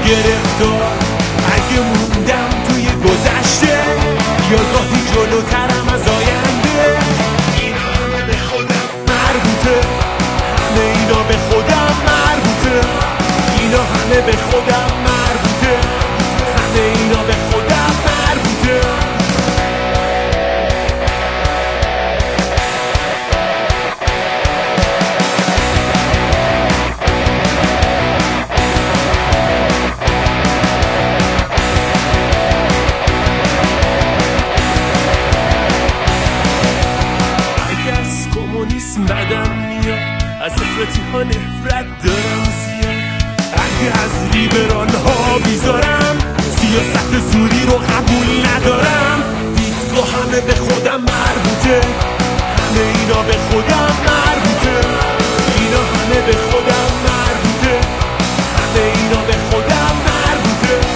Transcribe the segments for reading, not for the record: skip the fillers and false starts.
گرفتار اگه موندم توی گذشته یا گاهی جلوترم از آینده. اینا همه به خودم مربوطه، همه اینا به خودم مربوطه. اینا همه به خودم مربوطه، همه اینا به خودم مربوطه. بدم میاد از افراطی ها نفرت دارم زیاد. اگه از لیبرال ها بیزارم سیاست زوری رو قبول ندارم. دیدگاه همه به خودم مربوطه، همه اینا به خودم مربوطه. اینا همه به خودم مربوطه، همه اینا به خودم مربوطه.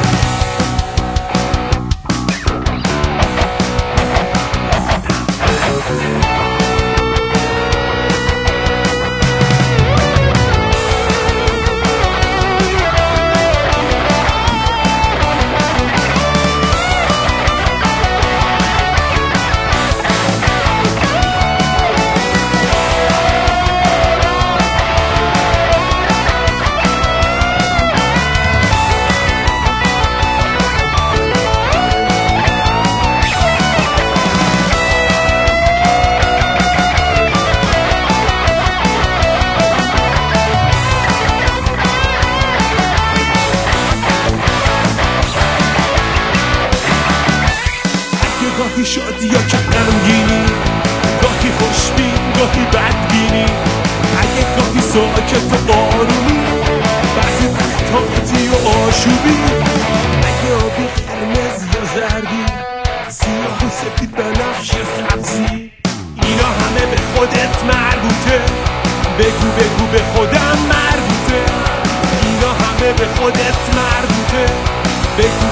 گاهی شادی یا که غمگینی، گاهی خوشبین گاهی بدبینی، اگه گاهی ساکت و آرومی، بعضی وقتا قاطی و آشوبی، اگه آبی قرمز یا زردی، سیاه و سفید بنفش یا سبزی. اینا همه به خودت مربوطه، بگو بگو به خودم مربوطه. اینا همه به خودت مربوطه، بگو